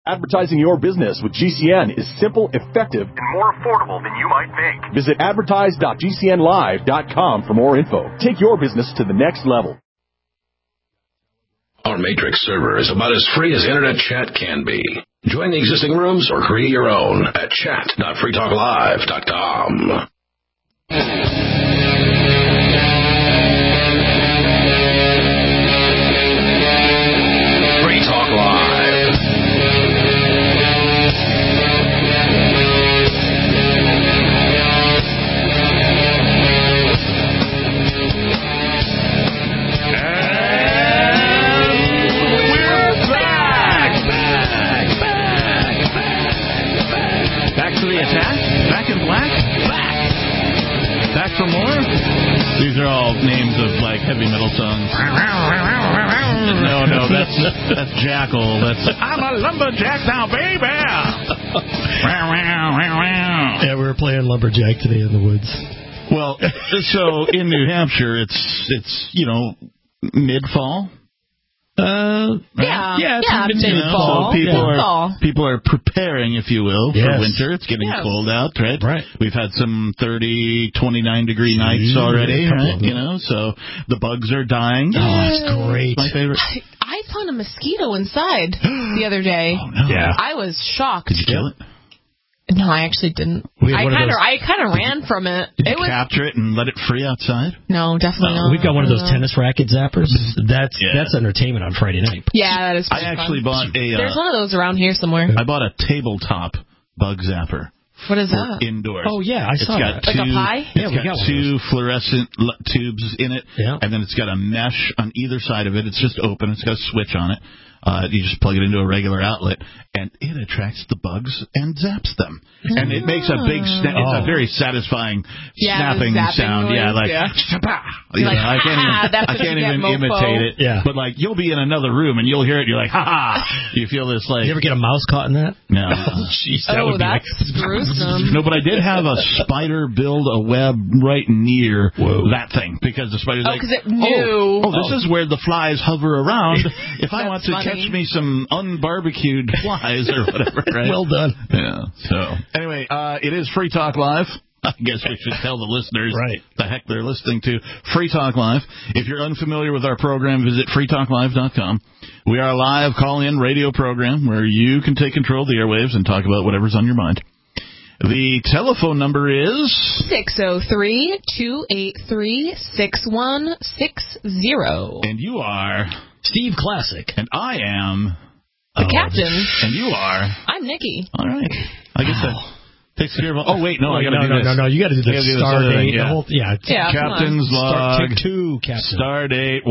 Advertising your business with GCN is simple, effective, and more affordable than you might think. Visit advertise.gcnlive.com for more info. Take your business to the next level. Our Matrix server is about as free as internet chat can be. Join the existing rooms or create your own at chat.freetalklive.com. Free Talk Live. For more? These are all names of like heavy metal songs. No, that's Jackal. I'm a lumberjack now, baby. Yeah, we were playing lumberjack today in the woods. Well, so in New Hampshire, it's mid-fall. Mid-fall. So people are preparing, if you will, for winter. It's getting cold out, right? Right. We've had some 30, 29-degree nights already, right? So the bugs are dying. Oh, that's great. It's my favorite. I found a mosquito inside the other day. Oh, no. Yeah. I was shocked. Did you kill it? No, I actually didn't. I kind of ran from it. Did you capture it and let it free outside? No, definitely not. We've got one of those tennis racket zappers. That's entertainment on Friday night. Yeah, that is pretty I actually fun. bought a... There's one of those around here somewhere. I bought a tabletop bug zapper. What is that? Indoors. Oh, yeah, I saw that. Like a pie? Yeah, we got got two fluorescent tubes in it, yeah. And then it's got a mesh on either side of it. It's just open. It's got a switch on it. You just plug it into a regular outlet, and it attracts the bugs and zaps them. And it makes a big it's a very satisfying snapping sound. Noise, I can't even imitate it. Yeah. But like you'll be in another room and you'll hear it. You're like, ha ha! You feel this like. You ever get a mouse caught in that? No. Jeez, that would be that's gruesome. No, but I did have a spider build a web right near that thing because the spider's like, because it knew. This is where the flies hover around. If I want to catch me some unbarbecued flies or whatever, right? Well done. Yeah. So anyway, it is Free Talk Live. I guess we should tell the listeners the heck they're listening to. Free Talk Live. If you're unfamiliar with our program, visit freetalklive.com. We are a live call-in radio program where you can take control of the airwaves and talk about whatever's on your mind. The telephone number is 603-283-6160. And you are Steve Classic. And I am the captain. And you are I'm Nikki. All right. I guess that takes care of all. Oh, wait, no, I got to do this. No, you got to do the star date. Captain's log. Take two, Captain. Star date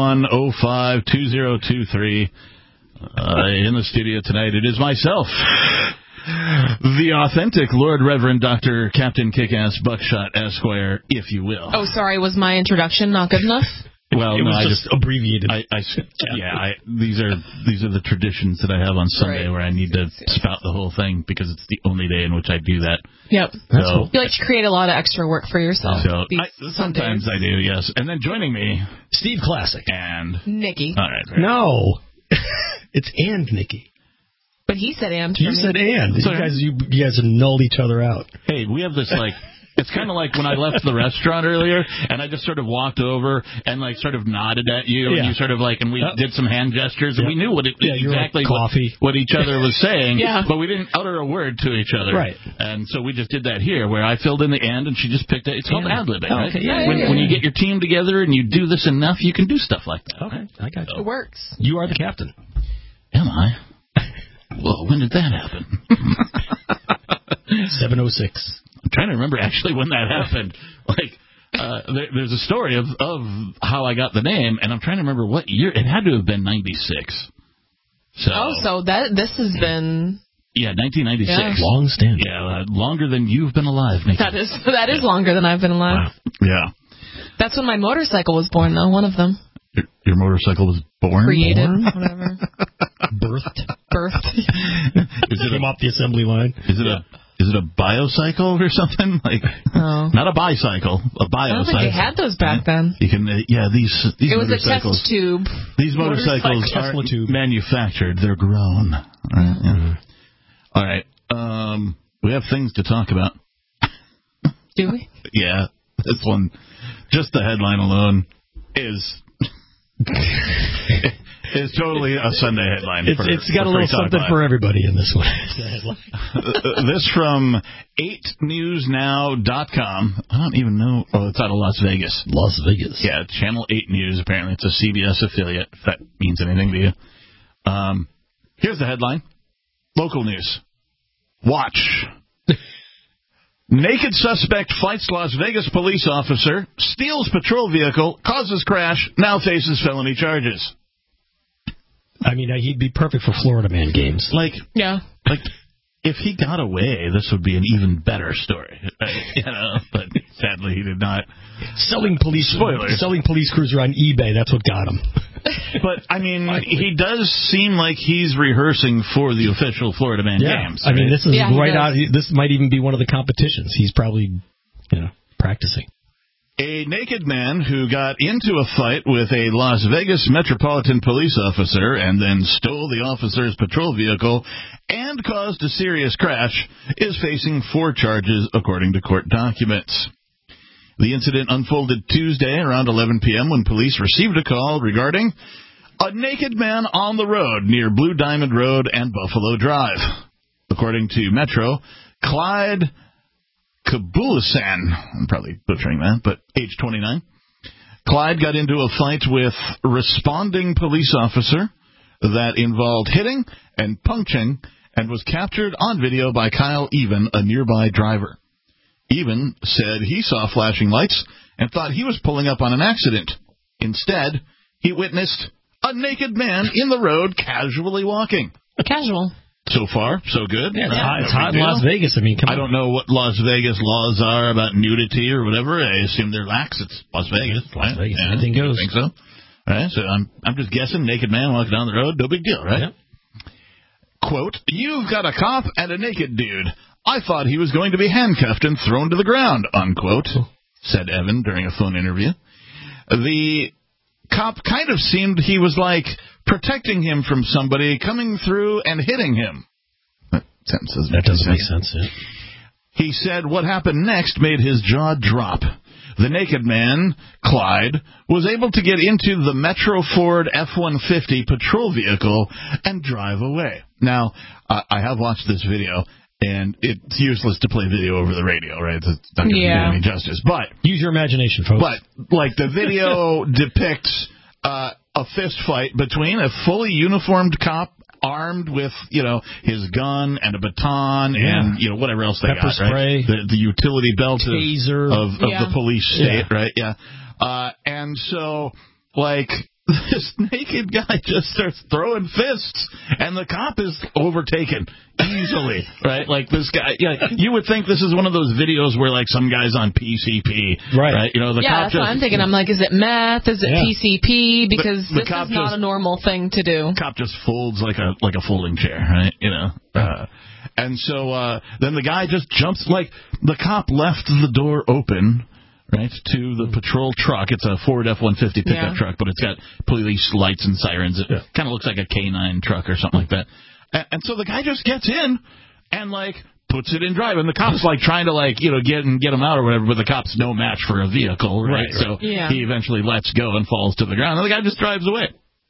11052023. In the studio tonight, it is myself, the authentic Lord Reverend Dr. Captain Kick-Ass Buckshot Esquire, if you will. Oh, sorry, was my introduction not good enough? Well, it was just abbreviated. These are the traditions that I have on Sunday where I need to spout the whole thing because it's the only day in which I do that. Yep. That's cool. You like to create a lot of extra work for yourself. Sometimes I do, yes. And then joining me, Steve Classic and Nikki. All right. No, it's and Nikki. But he said and. You said and. So you guys have nulled each other out. Hey, we have this like. It's kind of like when I left the restaurant earlier, and I just sort of walked over and like sort of nodded at you, and you sort of like, and we did some hand gestures, and we knew what exactly what each other was saying, but we didn't utter a word to each other. Right. And so we just did that here, where I filled in the and, and she just picked it. It's called ad-libbing, right? Okay. When you get your team together and you do this enough, you can do stuff like that. Okay, I got you. It works. You are the captain. Am I? Well, when did that happen? 7:06. I'm trying to remember actually when that happened. Like, there's a story of how I got the name, and I'm trying to remember what year. It had to have been 96. So this has been. Yeah, 1996. Yeah. Long standing. Yeah, longer than you've been alive, Nikki. That is longer than I've been alive. Wow. Yeah. That's when my motorcycle was born, though. One of them. Your motorcycle was born? Created, whatever. Birthed. Is it came off the assembly line? Is it a biocycle or something? Like, not a bicycle, a biocycle. I don't think they had those back then. You can, these it was motorcycles. A test tube. These motorcycles aren't manufactured; they're grown. Right? Yeah. have things to talk about. Do we? Yeah, this one, just the headline alone is totally a Sunday headline. It's got a little something for everybody in this one. This from 8newsnow.com. I don't even know. Oh, it's out of Las Vegas. Las Vegas. Yeah, Channel 8 News, apparently. It's a CBS affiliate, if that means anything to you. Here's the headline. Local news. Watch. Naked suspect fights Las Vegas police officer, steals patrol vehicle, causes crash, now faces felony charges. I mean, he'd be perfect for Florida Man games. Yeah. If he got away, this would be an even better story. But sadly he did not. Selling police cruiser on eBay, that's what got him. But, I mean, he does seem like he's rehearsing for the official Florida Man games. I mean, this is out. This might even be one of the competitions. He's probably, practicing. A naked man who got into a fight with a Las Vegas Metropolitan Police officer and then stole the officer's patrol vehicle and caused a serious crash is facing 4 charges, according to court documents. The incident unfolded Tuesday around 11 p.m. when police received a call regarding a naked man on the road near Blue Diamond Road and Buffalo Drive. According to Metro, Clyde Kabulasan, I'm probably butchering that, but age 29. Clyde got into a fight with responding police officer that involved hitting and punching and was captured on video by Kyle Even, a nearby driver. Even said he saw flashing lights and thought he was pulling up on an accident. Instead, he witnessed a naked man in the road casually walking. Casual. So far, so good. Yeah, it's hot in Las Vegas. I mean, come on. I don't know what Las Vegas laws are about nudity or whatever. I assume they're lax. It's Las Vegas. Las Vegas. Yeah, anything goes. I think so. All right, so I'm just guessing. Naked man walking down the road. No big deal, right? Yep. Quote, "You've got a cop and a naked dude. I thought he was going to be handcuffed and thrown to the ground," unquote, said Evan during a phone interview. The cop kind of seemed he was like protecting him from somebody coming through and hitting him. That doesn't make sense. Yeah. He said what happened next made his jaw drop. The naked man, Clyde, was able to get into the Metro Ford F-150 patrol vehicle and drive away. Now, I have watched this video. And it's useless to play video over the radio, right? It's not going to do any justice. But use your imagination, folks. But, the video depicts a fist fight between a fully uniformed cop armed with, his gun and a baton and, whatever else they Pepper got, spray, right? The utility belt taser of the police state, right? Yeah. And so, this naked guy just starts throwing fists, and the cop is overtaken easily, right? This guy, you would think this is one of those videos where, some guy's on PCP, right? The cop that's what I'm thinking. I'm like, is it meth? Is it PCP? Because the this is not a normal thing to do. The cop just folds like a folding chair, right? And so then the guy just jumps, the cop left the door open, right, to the patrol truck. It's a Ford F-150 pickup truck, but it's got police lights and sirens. It kind of looks like a K9 truck or something like that. And so the guy just gets in and, puts it in drive. And the cop's, trying to, get him out or whatever, but the cop's no match for a vehicle, right? So he eventually lets go and falls to the ground. And the guy just drives away.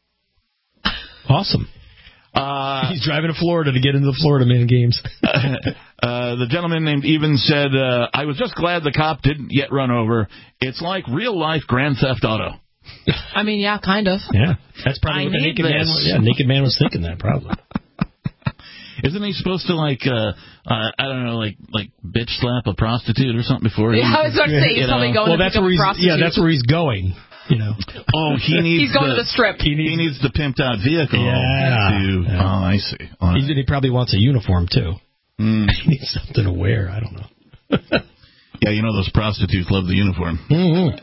Awesome. He's driving to Florida to get into the Florida Man games. The gentleman named Even said, "I was just glad the cop didn't get run over. It's like real-life Grand Theft Auto." I mean, yeah, kind of. Yeah, that's probably what the naked man was. Yeah, naked man was thinking that, probably. Isn't he supposed to, I don't know, bitch slap a prostitute or something before? Yeah, I was about to say, he's probably going to pick up a prostitute. Yeah, that's where he's going. Oh, he's going to the strip. He needs the pimped out vehicle. Yeah. Oh, I see. He probably wants a uniform too. He needs something to wear. I don't know. Yeah, those prostitutes love the uniform. Mm-hmm.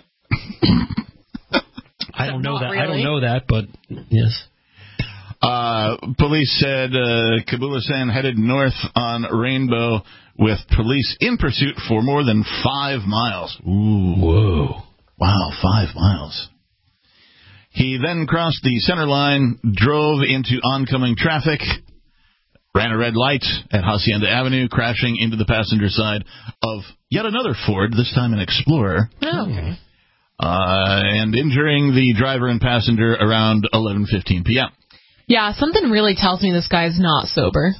I don't know that. Really. I don't know that, but yes. Police said Kabulasan headed north on Rainbow with police in pursuit for more than 5 miles. Ooh. Whoa. Wow, 5 miles. He then crossed the center line, drove into oncoming traffic, ran a red light at Hacienda Avenue, crashing into the passenger side of yet another Ford, this time an Explorer. Oh, okay. And injuring the driver and passenger around 11:15 p.m. Yeah, something really tells me this guy's not sober.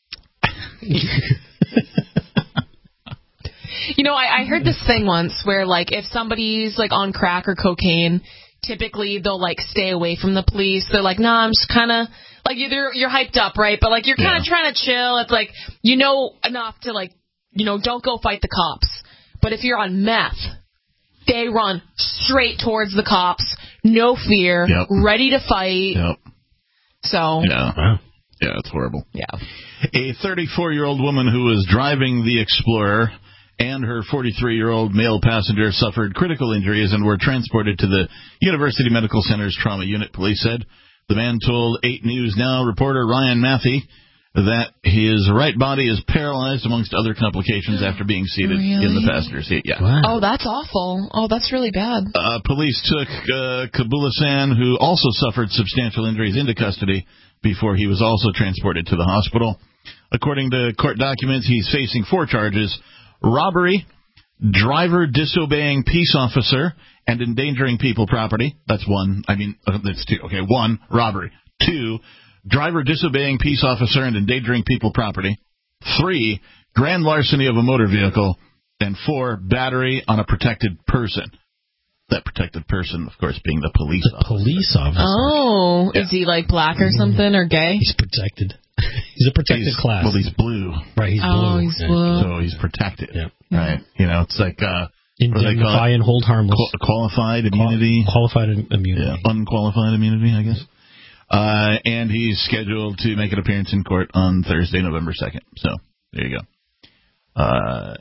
You know, I heard this thing once where, like, if somebody's, like, on crack or cocaine, typically they'll, like, stay away from the police. They're like, nah, I'm just kind of, like, you're hyped up, right? But, like, you're kind of trying to chill. It's like, you know enough to, like, you know, don't go fight the cops. But if you're on meth, they run straight towards the cops, no fear, ready to fight. Yep. So. Yeah. Wow. Yeah, it's horrible. Yeah. A 34-year-old woman who was driving the Explorer and her 43-year-old male passenger suffered critical injuries and were transported to the University Medical Center's trauma unit, police said. The man told 8 News Now reporter Ryan Matthey that his right body is paralyzed, amongst other complications, after being seated in the passenger seat. Yeah. Wow. Oh, that's awful. Oh, that's really bad. Police took Kabulasan, who also suffered substantial injuries, into custody before he was also transported to the hospital. According to court documents, he's facing 4 charges: robbery, driver disobeying peace officer, and endangering people property. That's 1. I mean, that's 2. Okay, 1, robbery. 2, driver disobeying peace officer and endangering people property. 3, grand larceny of a motor vehicle. And 4, battery on a protected person. That protected person, of course, being the police officer. Police officer. Oh, is he, like, black or something, or gay? He's protected. He's a protected class. Well, he's blue. Right, he's blue. Oh, he's blue. So he's protected. Yeah. Right. You know, it's like... indemnify and hold harmless. Qualified immunity. Qualified immunity. Yeah, unqualified immunity, I guess. And he's scheduled to make an appearance in court on Thursday, November 2nd. So, there you go.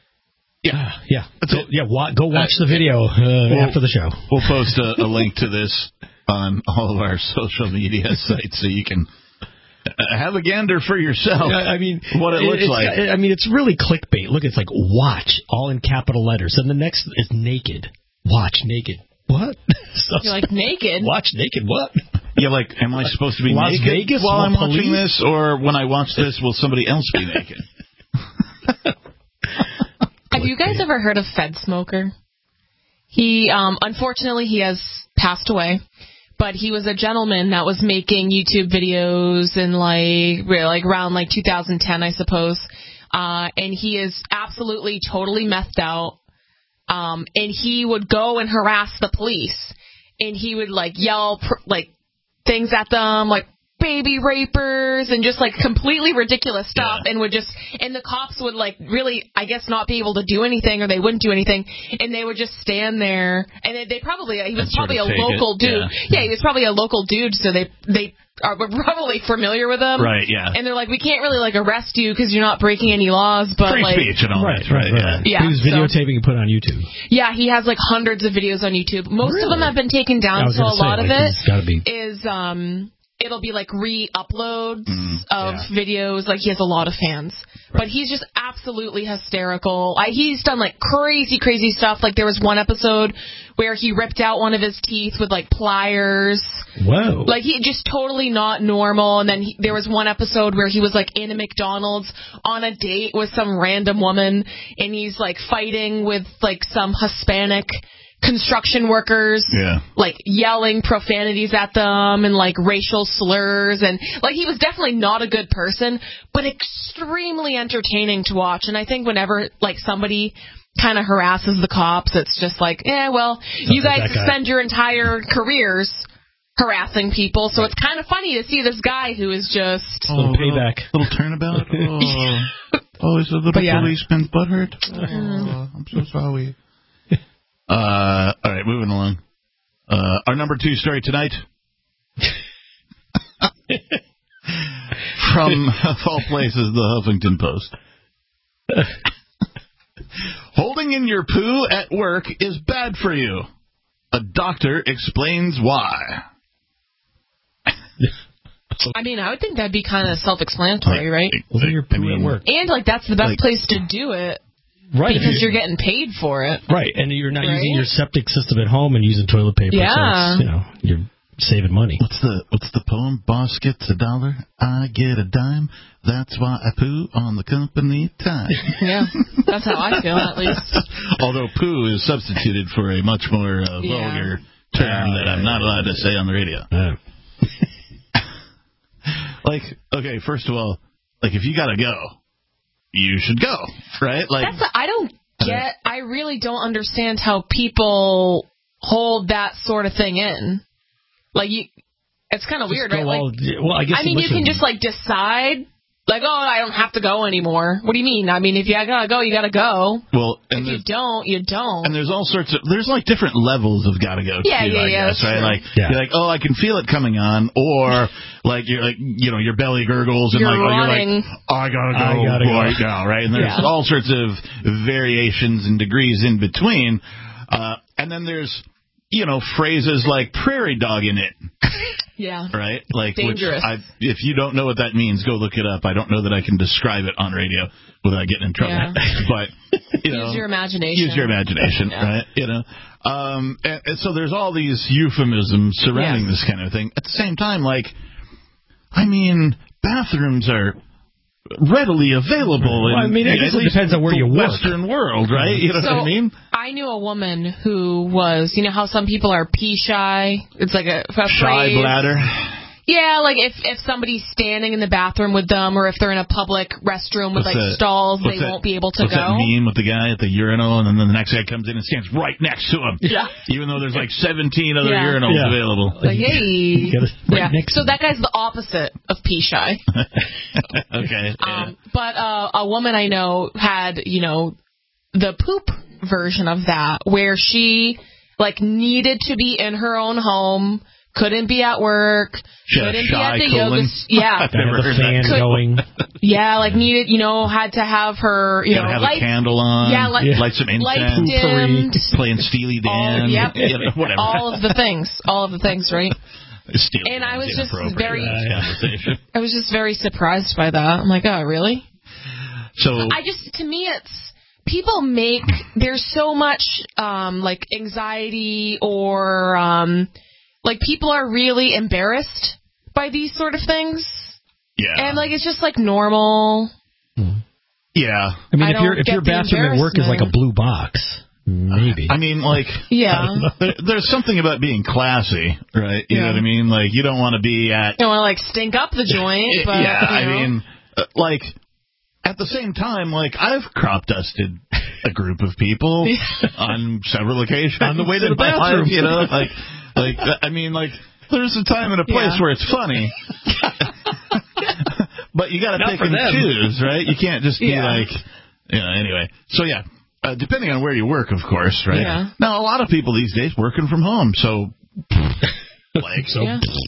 Go watch the video after the show. We'll post a link to this on all of our social media sites so you can have a gander for yourself. I mean, what it looks like. I mean, it's really clickbait. Look, it's like watch, all in capital letters. And the next is naked. Watch naked. What? You're like, naked? Watch naked, what? Yeah, like, am I supposed to be Las naked Vegas while I'm police? watching this? Or when I watch this, will somebody else be naked? Have you guys ever heard of Fed Smoker? He, unfortunately, he has passed away. But he was a gentleman that was making YouTube videos in like around like 2010, I suppose. And he is absolutely totally methed out. And he would go and harass the police. And he would like yell like things at them, like baby rapers and just like completely ridiculous stuff, and the cops would like really, I guess, not be able to do anything, or they wouldn't do anything, and they would just stand there, and he was probably a local dude. Yeah, he was probably a local dude, so they were probably familiar with him. Right, yeah. And they're like, we can't really like arrest you because you're not breaking any laws, but free like speech and all that. Right. Yeah. He was videotaping and put on YouTube. Yeah, he has like hundreds of videos on YouTube. Most of them have been taken down, so a lot of it is it'll be like re-uploads of videos. Like, he has a lot of fans. Right. But he's just absolutely hysterical. He's done like crazy stuff. Like, there was one episode where he ripped out one of his teeth with like pliers. Whoa. Like, he just totally not normal. And then there was one episode where he was like in a McDonald's on a date with some random woman, and he's like fighting with like some Hispanic construction workers, like yelling profanities at them and like racial slurs, and like he was definitely not a good person, but extremely entertaining to watch. And I think whenever like somebody kind of harasses the cops, it's just like, you guys spend your entire careers harassing people, so it's kind of funny to see this guy who is just a little payback, little turnabout. He's a little policeman's butthurt. I'm so sorry. All right, moving along. Our number 2 story tonight. From, of all places, the Huffington Post. Holding in your poo at work is bad for you. A doctor explains why. I mean, I would think that'd be kind of self-explanatory, right? Holding your poo at work. And, like, that's the best place to do it. Right, because you're getting paid for it. Right, and you're not using your septic system at home and using toilet paper. Yeah. So it's, saving money. What's the poem? Boss gets $1, I get a dime. That's why I poo on the company time. Yeah, that's how I feel, at least. Although poo is substituted for a much more vulgar term that I'm not allowed to say on the radio. Like, okay, first of all, like, if you gotta go, you should go, right? Like, I really don't understand how people hold that sort of thing in. Like, it's kind of weird, right? I mean, you can just, like, decide, like, oh, I don't have to go anymore. What do you mean? I mean, if you gotta go, you gotta go. Well, if you don't, you don't. And there's all sorts of, there's, like, different levels of gotta go, too, I guess, right? Like, you're like, oh, I can feel it coming on, or, like, you're like, you know, your belly gurgles, and, you're like, oh, I gotta go right now, right? And there's all sorts of variations and degrees in between. And then there's, you know, phrases like prairie dog in it. Yeah. Right? Like, dangerous. If you don't know what that means, go look it up. I don't know that I can describe it on radio without getting in trouble. Yeah. But, you know. Use your imagination. Use your imagination, right? You know. And so there's all these euphemisms surrounding this kind of thing. At the same time, like, I mean, bathrooms are readily available. Well, I mean, I guess it depends on where you work. Western world, right? You know what I mean? I knew a woman who was, you know how some people are pee shy? It's like a shy phrase. bladder. Yeah, like if somebody's standing in the bathroom with them, or if they're in a public restroom with stalls, they won't be able to go. That meme with the guy at the urinal, and then the next guy comes in and stands right next to him. Yeah. Even though there's like 17 other urinals available. Like, hey. So that guy's the opposite of pee shy. Okay. But a woman I know had, you know, the poop version of that, where she like needed to be in her own home. Couldn't be at work. Couldn't be at the yoga. Yeah. I've never heard fan going. Yeah, like needed, you know, had to have her, you know, have a candle on. Yeah, light some incense. Lights dimmed. Playing Steely Dan. Whatever. All of the things, right? Steely and I was just I was just very surprised by that. I'm like, oh, really? So to me, it's people make there's so much like anxiety or like, people are really embarrassed by these sort of things. Yeah. And, like, it's just, like, normal. Yeah. I mean, if your bathroom at work is like a blue box, maybe. I mean, like, there's something about being classy, right? You know what I mean? Like, you don't want to be at... You don't want to, like, stink up the joint, but, I mean, like, at the same time, like, I've crop dusted a group of people on several occasions. On the way to the bathroom. You know, Like, I mean, like, there's a time and a place where it's funny. But you got to pick and choose, right? You can't just be like, you know, anyway. So, depending on where you work, of course, right? Yeah. Now, a lot of people these days working from home, so... Like, so...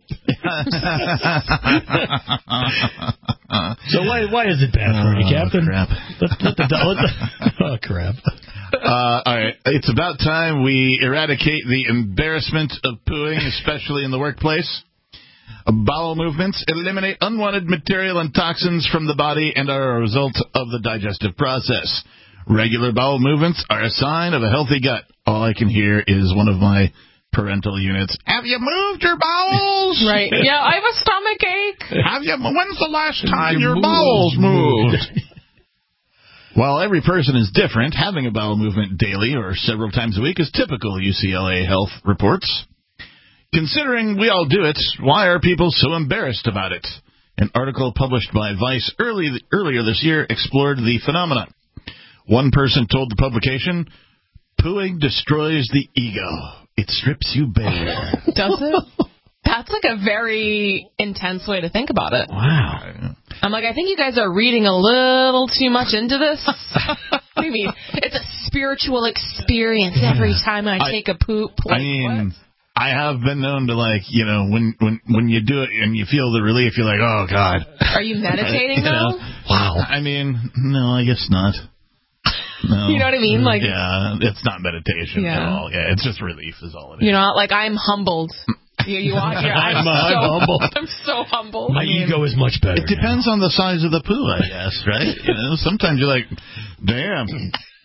So why is it bad for you, Captain? Crap. Oh, crap. All right. It's about time we eradicate the embarrassment of pooing, especially in the workplace. Bowel movements eliminate unwanted material and toxins from the body and are a result of the digestive process. Regular bowel movements are a sign of a healthy gut. All I can hear is one of my parental units. Have you moved your bowels? Right. Yeah, I have a stomach ache. When's the last time your bowels moved? While every person is different, having a bowel movement daily or several times a week is typical, UCLA Health reports. Considering we all do it, why are people so embarrassed about it? An article published by Vice earlier this year explored the phenomenon. One person told the publication, "Pooing destroys the ego. It strips you bare." Does it? That's like a very intense way to think about it. Wow. I'm like, I think you guys are reading a little too much into this. What do you mean? It's a spiritual experience every time I take a poop. Like, I mean, I have been known to, like, you know, when you do it and you feel the relief, you're like, oh, God. Are you meditating, though? Wow. I mean, no, I guess not. No. You know what I mean? Like, yeah, it's not meditation at all. Yeah, it's just relief is all it is. You know, like, I'm humbled. You are. I'm humbled. I'm so humbled. My ego is much better. It depends on the size of the poo, I guess, right? You know, sometimes you're like, damn,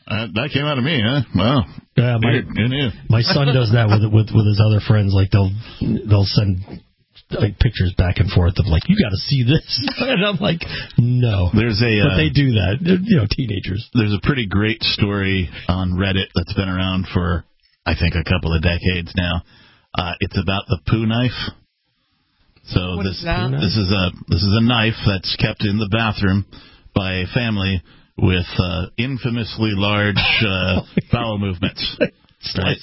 That came out of me, huh? Wow. Yeah, my son does that with his other friends. Like they'll send like pictures back and forth of like, you got to see this, and I'm like, no. But they do that. Teenagers. There's a pretty great story on Reddit that's been around for I think a couple of decades now. It's about the poo knife. So this is a knife that's kept in the bathroom by a family with infamously large bowel movements. Right?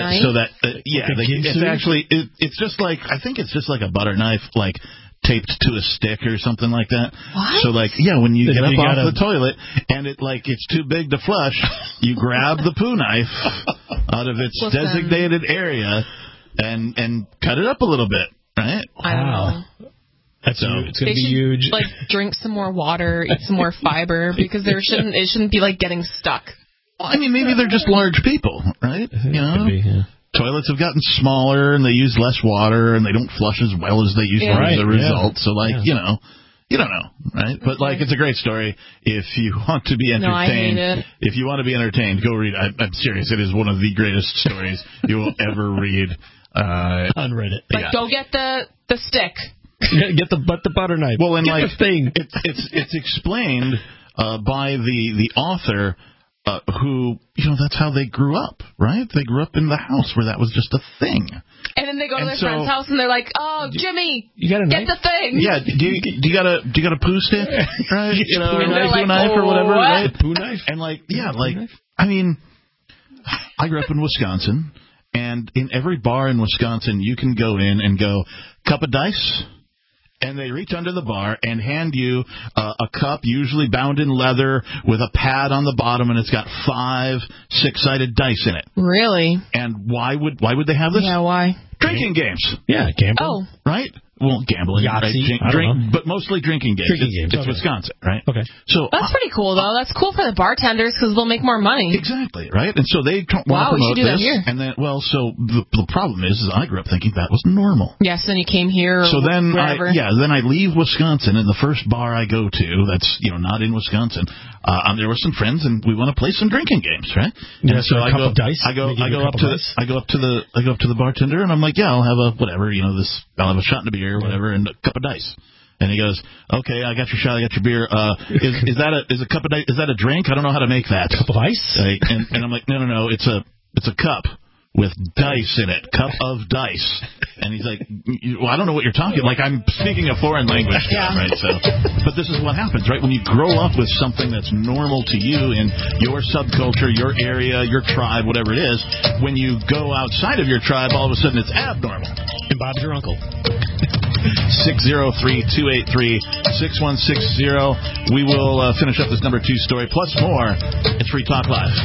It's just like, I think it's just like a butter knife, like taped to a stick or something like that. What? So when you get up off the toilet and it's too big to flush, you grab the poo knife out of its designated area and cut it up a little bit, right? I don't know. It's going to be huge. Like drink some more water, eat some more fiber, because it shouldn't be like getting stuck. Well, I mean, maybe they're just large people, right? Could be, yeah. Toilets have gotten smaller and they use less water and they don't flush as well as they used to as a result. So you don't know, right? But it's a great story. If you want to be entertained, if you want to be entertained, go read. I'm serious. It is one of the greatest stories you will ever read on Reddit. Go get the stick. Get the butter knife. Well, and the thing. It's explained by the author. Who, that's how they grew up, right? They grew up in the house where that was just a thing. And then they go to their friend's house and they're like, "Oh, Jimmy, you got a get knife? the thing." Yeah, do you got a poo stick, right? Poo knife or whatever, right? Poo knife. And I mean, I grew up in Wisconsin, and in every bar in Wisconsin, you can go in and go, cup of dice. And they reach under the bar and hand you a cup, usually bound in leather, with a pad on the bottom, and it's got 5 6-sided dice in it. Really? And why would they have this? Yeah, why? Drinking games. Yeah, gambling. Oh. Right? Well, gambling, Yahtzee, right? But mostly drinking games. It's Okay. Wisconsin, right? Okay. So that's pretty cool, though. That's cool for the bartenders because they'll make more money. Exactly, right? And so they want to promote we should do this. That here. And then, so the problem is I grew up thinking that was normal. Yes, and you came here. So then, wherever. then I leave Wisconsin, and the first bar I go to that's not in Wisconsin. There were some friends, and we want to play some drinking games, right? Yeah. So I go up to the bartender, and I'm like, yeah, I'll have a whatever, I'll have a shot and a beer or whatever, and a cup of dice. And he goes, okay, I got your shot, I got your beer. Is a cup of dice? Is that a drink? I don't know how to make that. Cup of ice? And I'm like, no, it's a cup with dice in it, cup of dice. And he's like, well, I don't know what you're talking. Like, I'm speaking a foreign language to him, right? So, but this is what happens, right? When you grow up with something that's normal to you in your subculture, your area, your tribe, whatever it is, when you go outside of your tribe, all of a sudden it's abnormal. And Bob's your uncle. 603-283-6160. We will finish up this number 2 story, plus more. It's Free Talk Live.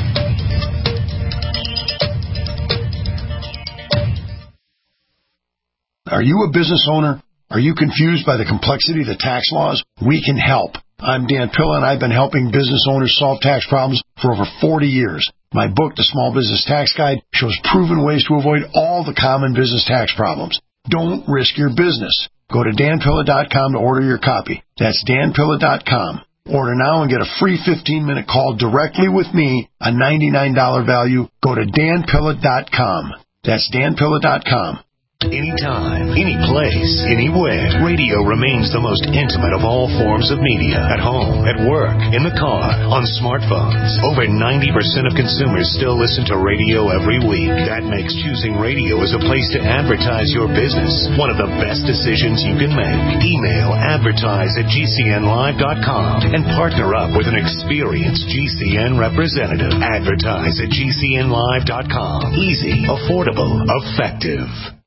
Are you a business owner? Are you confused by the complexity of the tax laws? We can help. I'm Dan Pilla, and I've been helping business owners solve tax problems for over 40 years. My book, The Small Business Tax Guide, shows proven ways to avoid all the common business tax problems. Don't risk your business. Go to danpilla.com to order your copy. That's danpilla.com. Order now and get a free 15-minute call directly with me, a $99 value. Go to danpilla.com. That's danpilla.com. Anytime, any place, anywhere, radio remains the most intimate of all forms of media. At home, at work, in the car, on smartphones. Over 90% of consumers still listen to radio every week. That makes choosing radio as a place to advertise your business one of the best decisions you can make. Email advertise@gcnlive.com and partner up with an experienced GCN representative. Advertise@gcnlive.com. Easy, affordable, effective.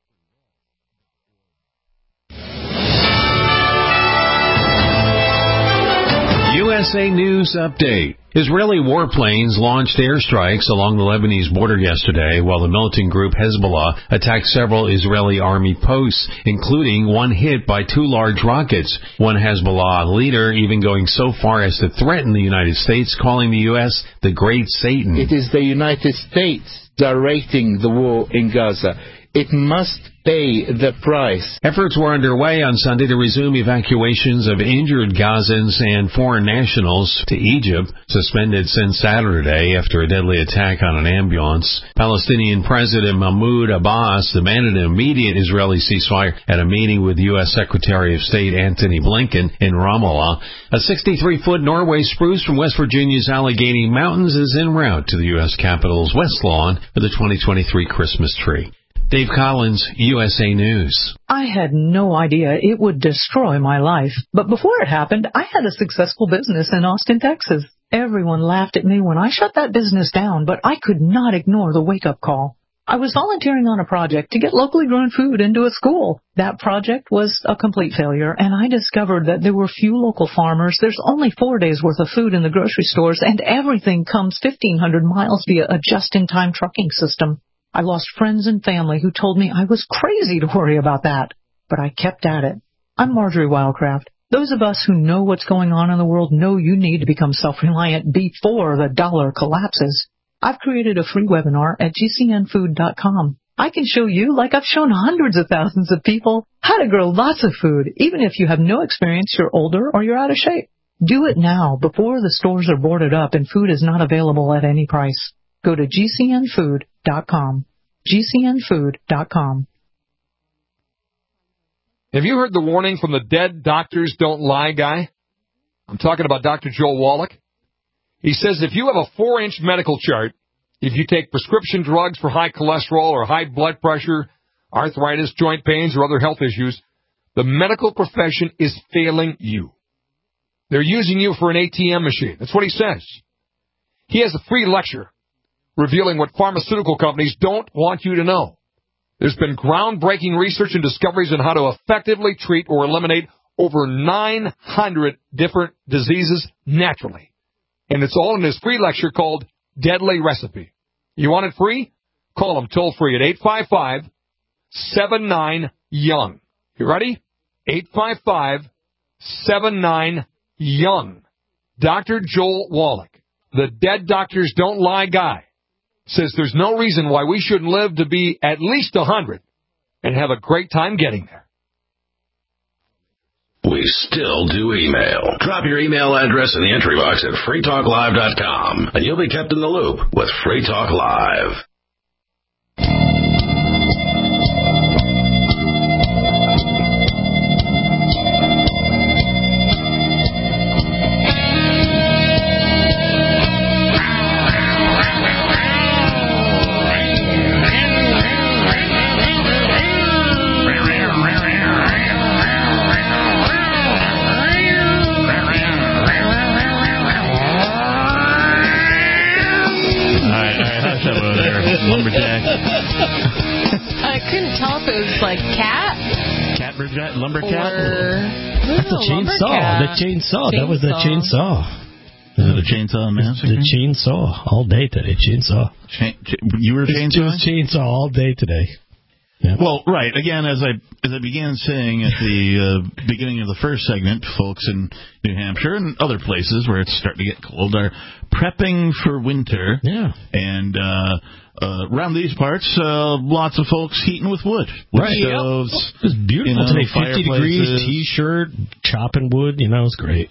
USA News Update. Israeli warplanes launched airstrikes along the Lebanese border yesterday while the militant group Hezbollah attacked several Israeli army posts, including one hit by 2 large rockets. One Hezbollah leader even going so far as to threaten the United States, calling the U.S. the Great Satan. It is the United States directing the war in Gaza. It must pay the price. Efforts were underway on Sunday to resume evacuations of injured Gazans and foreign nationals to Egypt, suspended since Saturday after a deadly attack on an ambulance. Palestinian President Mahmoud Abbas demanded an immediate Israeli ceasefire at a meeting with U.S. Secretary of State Antony Blinken in Ramallah. A 63-foot Norway spruce from West Virginia's Allegheny Mountains is en route to the U.S. Capitol's West Lawn for the 2023 Christmas tree. Dave Collins, USA News. I had no idea it would destroy my life. But before it happened, I had a successful business in Austin, Texas. Everyone laughed at me when I shut that business down, but I could not ignore the wake-up call. I was volunteering on a project to get locally grown food into a school. That project was a complete failure, and I discovered that there were few local farmers. There's only 4 days' worth of food in the grocery stores, and everything comes 1,500 miles via a just-in-time trucking system. I lost friends and family who told me I was crazy to worry about that. But I kept at it. I'm Marjorie Wildcraft. Those of us who know what's going on in the world know you need to become self-reliant before the dollar collapses. I've created a free webinar at GCNfood.com. I can show you, like I've shown hundreds of thousands of people, how to grow lots of food, even if you have no experience, you're older, or you're out of shape. Do it now, before the stores are boarded up and food is not available at any price. Go to GCNfood.com. GCNfood.com. Have you heard the warning from the Dead Doctors Don't Lie guy? I'm talking about Dr. Joel Wallach. He says if you have a 4-inch medical chart, if you take prescription drugs for high cholesterol or high blood pressure, arthritis, joint pains, or other health issues, the medical profession is failing you. They're using you for an ATM machine. That's what he says. He has a free lecture revealing what pharmaceutical companies don't want you to know. There's been groundbreaking research and discoveries on how to effectively treat or eliminate over 900 different diseases naturally. And it's all in his free lecture called Deadly Recipe. You want it free? Call him toll free at 855-79-YOUNG. You ready? 855-79-YOUNG. Dr. Joel Wallach, the Dead Doctors Don't Lie guy, says there's no reason why we shouldn't live to be at least 100 and have a great time getting there. We still do email. Drop your email address in the entry box at freetalklive.com, and you'll be kept in the loop with Free Talk Live. I couldn't tell if it was like cat. Lumbercat? That's a chainsaw. The chainsaw. That was the chainsaw. Is it a chainsaw massacre? The chainsaw. All day today. Chainsaw. You were chainsawing? It was chainsaw all day today. Yeah. Well, right. Again, as I began saying at the beginning of the first segment, folks in New Hampshire and other places where it's starting to get cold are prepping for winter. Yeah. And around these parts, lots of folks heating with wood. Right. Stoves. It was beautiful today. 50 degrees, T-shirt, chopping wood. It was great.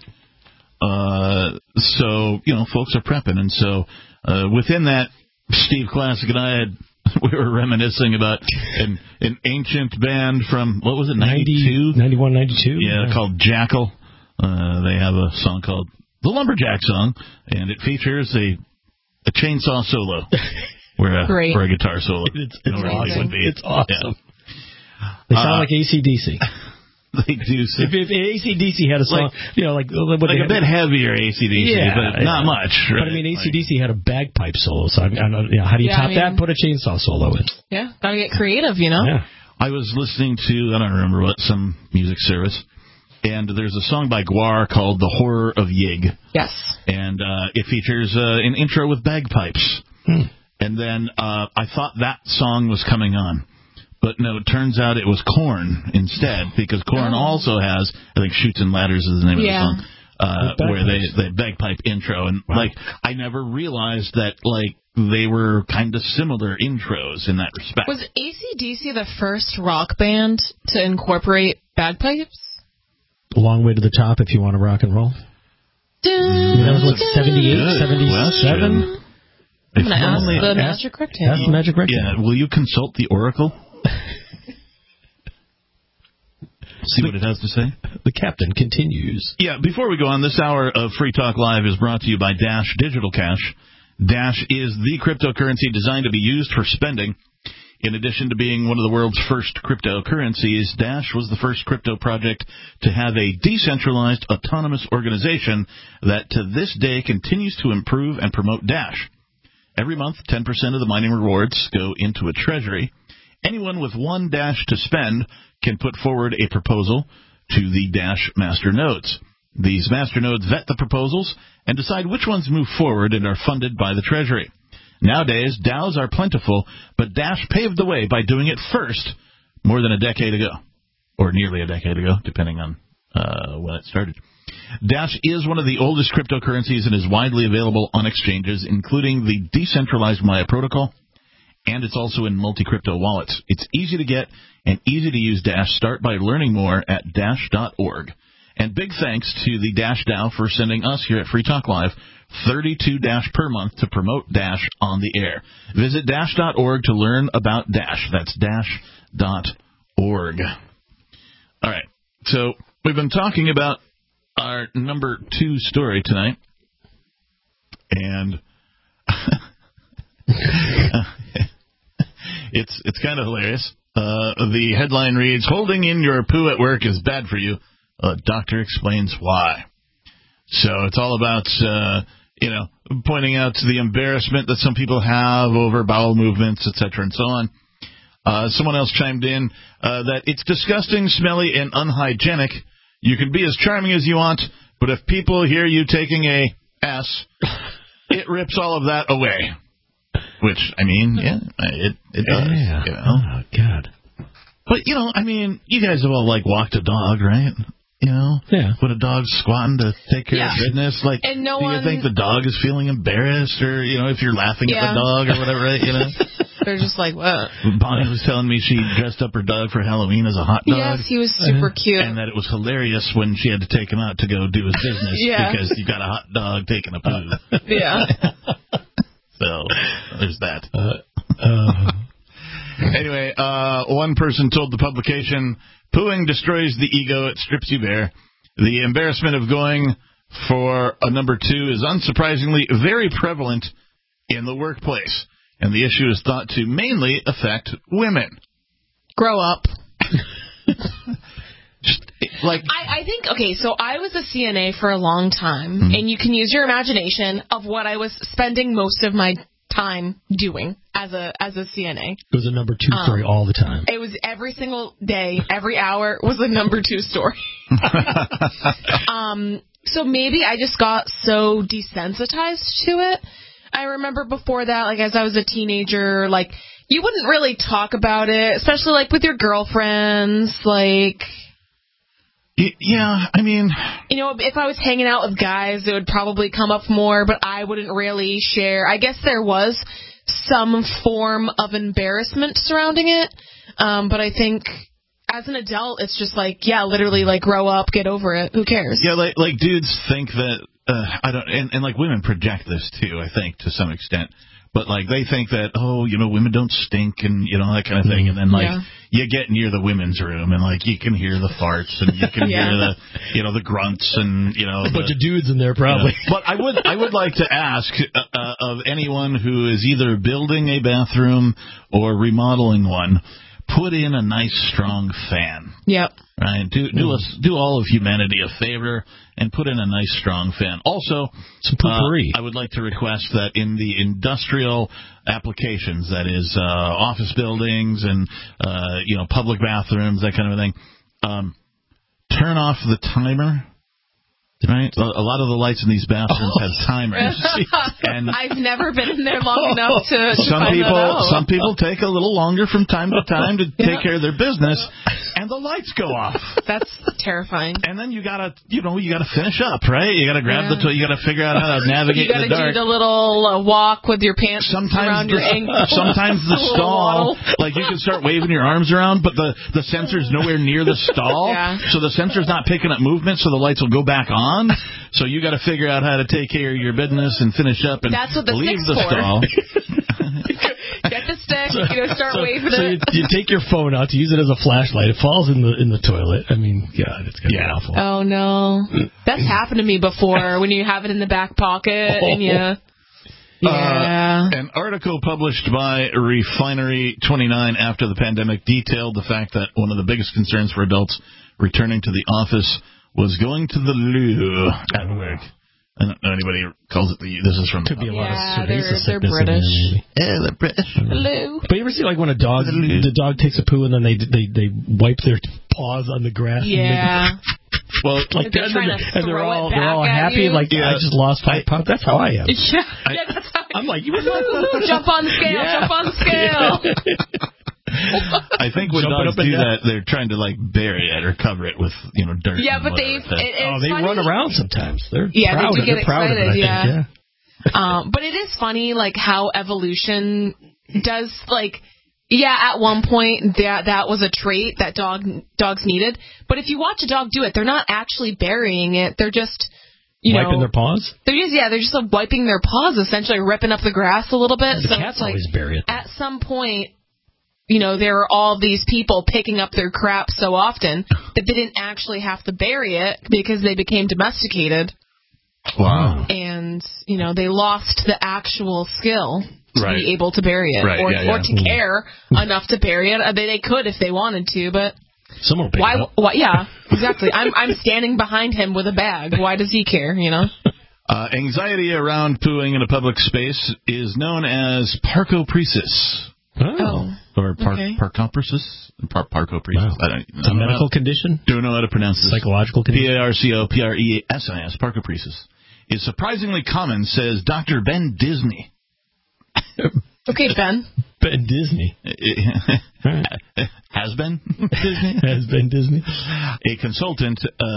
So, folks are prepping. And so within that, Steve Classic and I we were reminiscing about an ancient band from, what was it, 92? 91, 92? Yeah, called Jackal. They have a song called The Lumberjack Song, and it features a chainsaw solo. For a guitar solo. It's awesome. It's awesome. Yeah. They sound like AC/DC. They do. If AC/DC had a song, like a bit heavier AC/DC, but not much. Right? But I mean, AC/DC had a bagpipe solo, so how do you top that? Put a chainsaw solo in. Yeah, gotta get creative, Yeah. I was listening to, I don't remember what, some music service, and there's a song by Gwar called "The Horror of Yig." Yes. And it features an intro with bagpipes. And then I thought that song was coming on. But no, it turns out it was Korn instead, because Korn also has, I think Chutes and Ladders is the name of the song, where they bagpipe intro, and like I never realized that like they were kind of similar intros in that respect. Was AC/DC the first rock band to incorporate bagpipes? A long way to the top if you want to rock and roll. That was what, 78, 77? I'm going to ask the Magic Rectangle. Ask the Magic Rectangle. Yeah, will you consult the Oracle? See what it has to say? The captain continues. Yeah, before we go on, this hour of Free Talk Live is brought to you by Dash Digital Cash. Dash is the cryptocurrency designed to be used for spending. In addition to being one of the world's first cryptocurrencies, Dash was the first crypto project to have a decentralized, autonomous organization that to this day continues to improve and promote Dash. Every month, 10% of the mining rewards go into a treasury. Anyone with one Dash to spend can put forward a proposal to the Dash master nodes. These master nodes vet the proposals and decide which ones move forward and are funded by the treasury. Nowadays, DAOs are plentiful, but Dash paved the way by doing it first more than a decade ago, or nearly a decade ago, depending on when it started. Dash is one of the oldest cryptocurrencies and is widely available on exchanges, including the decentralized Maya protocol, and it's also in multi-crypto wallets. It's easy to get and easy to use Dash. Start by learning more at Dash.org. And big thanks to the Dash DAO for sending us here at Free Talk Live 32 Dash per month to promote Dash on the air. Visit Dash.org to learn about Dash. That's Dash.org. All right. So we've been talking about our number 2 story tonight. And it's kind of hilarious. The headline reads, "Holding in your poo at work is bad for you. A doctor explains why." So it's all about, pointing out the embarrassment that some people have over bowel movements, etc., and so on. Someone else chimed in that it's disgusting, smelly, and unhygienic. You can be as charming as you want, but if people hear you taking a ass, it rips all of that away. Which, I mean, yeah, it does. Yeah. You know? Oh, God. But, you guys have all, walked a dog, right? Yeah. When a dog's squatting to take care of business, and do you think the dog is feeling embarrassed, or if you're laughing at the dog or whatever, right? They're just like, what? Bonnie was telling me she dressed up her dog for Halloween as a hot dog. Yes, he was super cute, and that it was hilarious when she had to take him out to go do his business because you got a hot dog taking a poo. Yeah. So there's that. Anyway, one person told the publication, "Pooing destroys the ego, it strips you bare. The embarrassment of going for a number 2 is unsurprisingly very prevalent in the workplace, and the issue is thought to mainly affect women." Grow up. I think, okay, so I was a CNA for a long time, and you can use your imagination of what I was spending most of my time doing as a CNA. It was a number 2 story all the time. It was every single day, every hour was a number 2 story. So maybe I just got so desensitized to it. I remember before that, as I was a teenager, you wouldn't really talk about it, especially with your girlfriends, Yeah, I mean... if I was hanging out with guys, it would probably come up more, but I wouldn't really share. I guess there was some form of embarrassment surrounding it, but I think as an adult, it's just literally, grow up, get over it. Who cares? Yeah, dudes think that, I don't, and women project this too, I think, to some extent. But, they think that, women don't stink and, that kind of thing. And then, you get near the women's room and, you can hear the farts and you can hear the, the grunts and, a bunch of dudes in there, probably. But I would like to ask of anyone who is either building a bathroom or remodeling one, put in a nice, strong fan. Yep. Right? Do all of humanity a favor and put in a nice, strong fan. Also, some poopery. I would like to request that in the industrial applications, that is office buildings and public bathrooms, that kind of thing, turn off the timer Right, a lot of the lights in these bathrooms have timers, and I've never been in there long enough to find that out. Some people take a little longer from time to time to take care of their business, and the lights go off. That's terrifying. And then you gotta finish up, right? You gotta grab you gotta figure out how to navigate in the dark. You gotta do the little walk with your pants around your ankles. Sometimes the stall, like you can start waving your arms around, but the sensor's nowhere near the stall, so the sensor's not picking up movement, so the lights will go back on. So you got to figure out how to take care of your business and finish up and that's what the leave the for. stall. Get the stick, start waving it. You take your phone out to use it as a flashlight. It falls in the toilet. I mean, God, it's gonna be awful. Oh no, that's happened to me before. When you have it in the back pocket and you. An article published by Refinery29 after the pandemic detailed the fact that one of the biggest concerns for adults returning to the office was going to the loo at work. I don't know anybody calls it the. This is from. Could be a lot of they're British. They're British. Loo. But you ever see like when the dog takes a poo and then they wipe their paws on the grass? Yeah. Well, like that, and they're all happy. Like I just lost 5 pounds. That's how I am. Yeah. That's how I'm like, jump on the scale. Jump on the scale. I think when dogs do that, they're trying to like bury it or cover it with dirt. Yeah, but they funny. run around sometimes. They're proud they do get excited. Of it, I think. But it is funny, like how evolution does like. Yeah, at one point that was a trait that dogs needed. But if you watch a dog do it, they're not actually burying it. They're just wiping their paws. They're just like wiping their paws, essentially ripping up the grass a little bit. The cats always bury it. At some point. There are all these people picking up their crap so often that they didn't actually have to bury it because they became domesticated. Wow. And, they lost the actual skill to right. be able to bury it or to care enough to bury it. They could if they wanted to, but someone will pick it up. Why, yeah, exactly. I'm standing behind him with a bag. Why does he care, Anxiety around pooing in a public space is known as parcopresis. Oh. Or parcopresis? Parcopresis. Wow. It's a medical condition? Don't know how to pronounce this. Psychological condition? Parcopresis. Parcopresis is surprisingly common, says Dr. Ben Disney. Okay, Ben. Ben Disney. Has been Disney? Has been Disney. A consultant,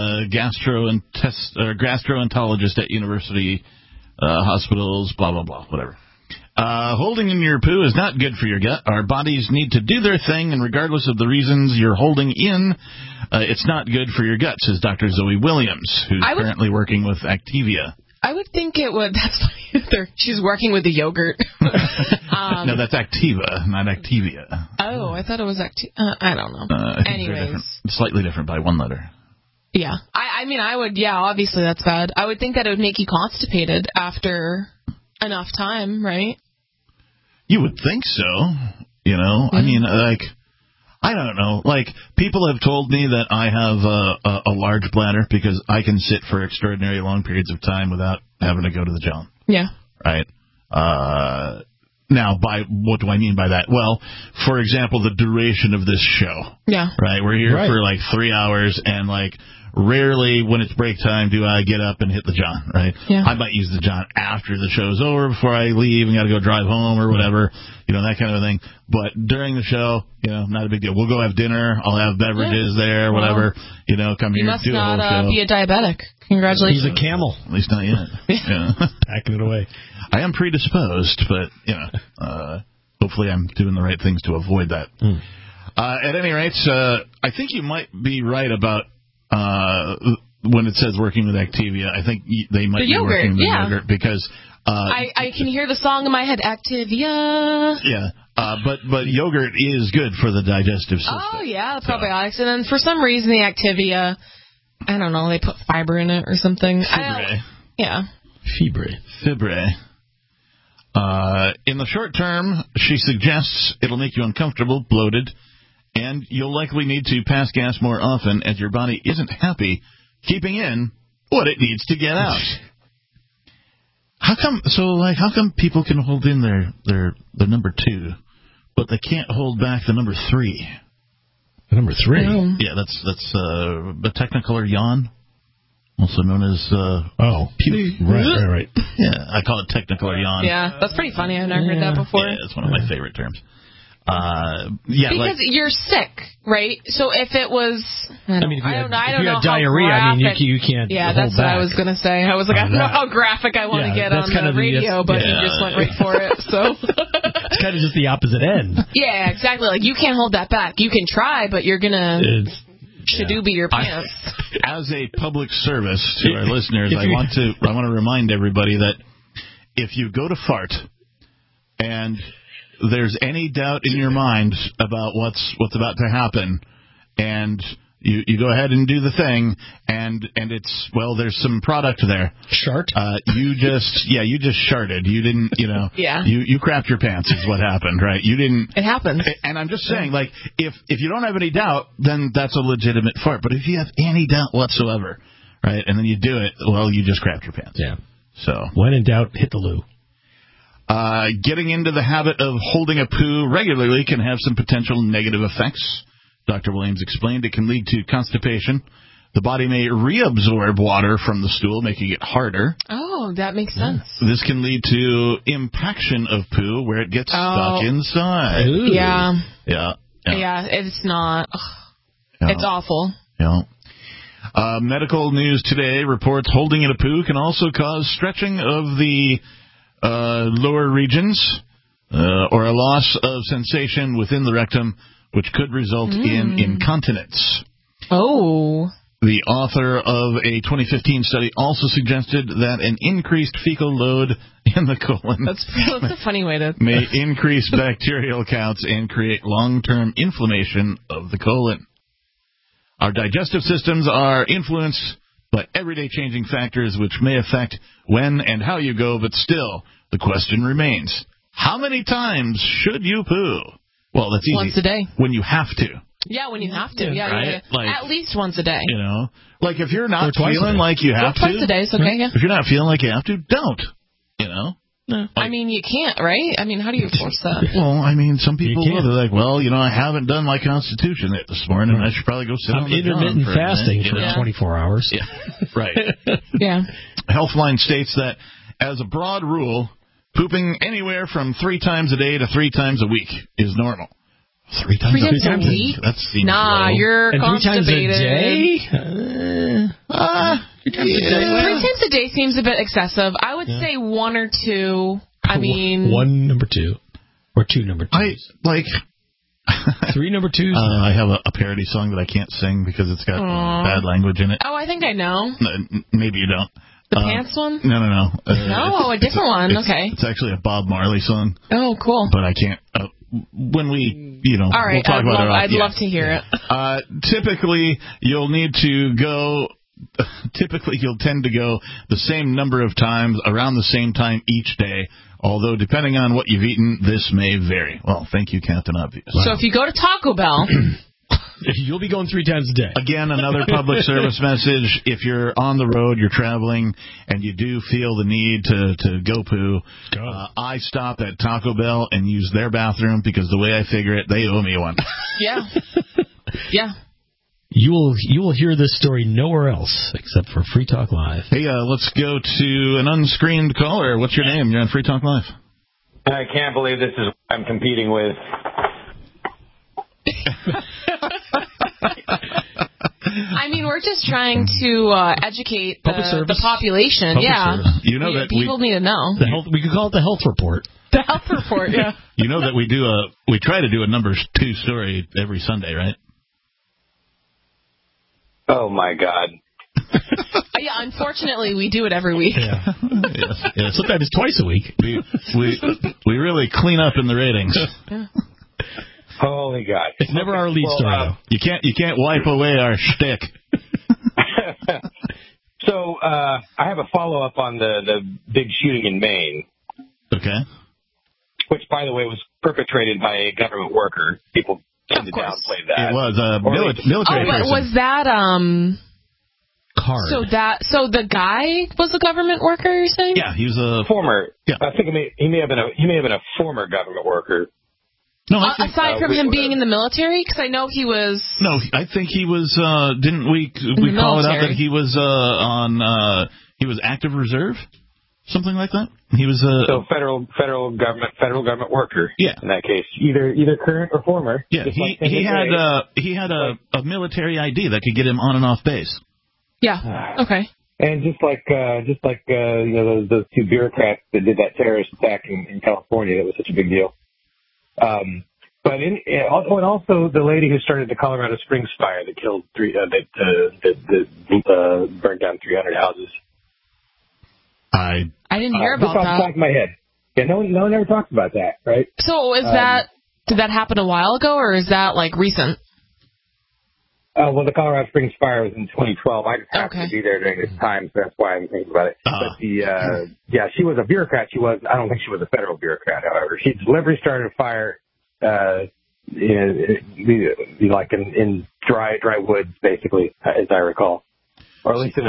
gastroenterologist at university hospitals, blah, blah, blah, whatever. Holding in your poo is not good for your gut. Our bodies need to do their thing, and regardless of the reasons you're holding in, it's not good for your gut, says Dr. Zoe Williams, who's currently working with Activia. I would think it would. That's funny. She's working with the yogurt. No, that's Activa, not Activia. Oh, I thought it was I don't know. Anyways. Slightly different by one letter. Yeah. I mean, I would, obviously that's bad. I would think that it would make you constipated after enough time, right? You would think so, I mean, I don't know. Like, people have told me that I have a large bladder because I can sit for extraordinary long periods of time without having to go to the gym. Yeah. Right? Now, what do I mean by that? Well, for example, the duration of this show. Yeah. Right? We're here for like 3 hours, and rarely when it's break time do I get up and hit the John, right? Yeah. I might use the John after the show's over before I leave and got to go drive home or whatever, that kind of thing. But during the show, not a big deal. We'll go have dinner. I'll have beverages there, whatever. Come here, must do the whole show. not be a diabetic. Congratulations. He's a camel. At least not yet. Packing it away. I am predisposed, but, hopefully I'm doing the right things to avoid that. At any rate, I think you might be right about when it says working with Activia. I think they might be working with yogurt because I can hear the song in my head, Activia. Yeah, but yogurt is good for the digestive system. Oh yeah, probiotics. And then for some reason the Activia, I don't know, they put fiber in it or something. Fibre. Yeah. Fibre. In the short term, she suggests it'll make you uncomfortable, bloated, and you'll likely need to pass gas more often as your body isn't happy keeping in what it needs to get out. How come people can hold in their number 2, but they can't hold back the number 3? The number 3? Yeah, that's the Technicolor yawn. also known as puke. Right. Yeah, I call it technical yawn. Yeah, that's pretty funny. I've never heard that before. Yeah, it's one of my favorite terms. Because you're sick, right? So if it was, I don't know diarrhea, you can't. Yeah, that's what I was gonna say. I was like, I don't know how graphic I want to get on the radio, but you just went right for it. So it's kind of just the opposite end. Yeah, exactly. Like you can't hold that back. You can try, but you're gonna shadooby your pants. As a public service to our listeners, I want to remind everybody that if you go to fart and there's any doubt in your mind about what's about to happen, and you go ahead and do the thing, and it's, there's some product there. Shart? You just sharted. You didn't, you crapped your pants is what happened, right? You didn't. It happens. And I'm just saying, like, if you don't have any doubt, then that's a legitimate fart. But if you have any doubt whatsoever, right, and then you do it, you just crapped your pants. Yeah. So when in doubt, hit the loo. Getting into the habit of holding a poo regularly can have some potential negative effects. Dr. Williams explained it can lead to constipation. The body may reabsorb water from the stool, making it harder. Oh, that makes sense. This can lead to impaction of poo, where it gets stuck inside. Ooh. Yeah. Yeah, it's not. It's awful. Yeah. Medical News Today reports holding in a poo can also cause stretching of the lower regions or a loss of sensation within the rectum, which could result in incontinence. Oh. The author of a 2015 study also suggested that an increased fecal load in the colon that's a funny way to may increase bacterial counts and create long-term inflammation of the colon. Our digestive systems are influenced by everyday changing factors which may affect when and how you go, but still, the question remains, how many times should you poo? Well, that's easy. Once a day. When you have to. Yeah, when you have to. Yeah, right? yeah. Like, at least once a day. Like if you're not feeling like you have to. Twice a day is okay, yeah. If you're not feeling like you have to, don't. No. I mean, you can't, right? I mean, how do you force that? Well, I mean, some people will. They're like, I haven't done my Constitution yet this morning. I should probably go sit on the intermittent fasting for 24 hours. Yeah. Right. Yeah. Healthline states that, as a broad rule, pooping anywhere from 3 times a day to 3 times a week is normal. 3 times a week? That seems low. You're and constipated. 3 times a day? 3 times a day seems a bit excessive. I would say 1 or 2. I mean, 1 number 2 or 2 number 2s. 3 number 2s. I have a parody song that I can't sing because it's got bad language in it. Oh, I think I know. Maybe you don't. The pants one? No. No, a different one. Okay. It's actually a Bob Marley song. Oh, cool. But I can't. When we, all right, we'll talk about it. I'd love to hear it. Typically, you'll need to go. Typically, you'll tend to go the same number of times around the same time each day. Although, depending on what you've eaten, this may vary. Well, thank you, Captain Obvious. So if you go to Taco Bell, you'll be going 3 times a day. Again, another public service message. If you're on the road, you're traveling, and you do feel the need to go poo, I stop at Taco Bell and use their bathroom because the way I figure it, they owe me one. Yeah. Yeah. You will hear this story nowhere else except for Free Talk Live. Hey, let's go to an unscreened caller. What's your name? You're on Free Talk Live. I can't believe this is what I'm competing with. I mean, we're just trying to educate the population. Service. You know that people need to know. We could call it the health report. The health report, yeah. You know that we try to do a number 2 story every Sunday, right? Oh my God. Yeah, unfortunately, we do it every week. Yeah. Yes. Sometimes it's twice a week. We really clean up in the ratings. Yeah. Holy God! It's never our lead story, though. You can't wipe away our shtick. So I have a follow-up on the big shooting in Maine. Okay. Which, by the way, was perpetrated by a government worker. People tend to downplay that. It was a military person. But was that card? So the guy was a government worker, you're saying? Yeah, he was a former. Yeah. I think he may have been a former government worker. No, aside from him being in the military, because I know he was. No, I think he was. Didn't we call it out that he was he was active reserve, something like that? He was so federal government worker. Yeah. In that case, either current or former. Yeah, he had a military ID that could get him on and off base. Yeah. Okay. And just like those two bureaucrats that did that terrorist attack in California, that was such a big deal. And also the lady who started the Colorado Springs fire that killed that burned down 300 houses. I didn't hear about that. Off that. the top of my head. Yeah, no one ever talks about that, right? So did that happen a while ago, or is that like recent? Well, the Colorado Springs fire was in 2012. I just happened to be there during this time, so that's why I'm thinking about it. But she was a bureaucrat. I don't think she was a federal bureaucrat, however. She deliberately started a fire, like in dry woods, basically, as I recall. Or at least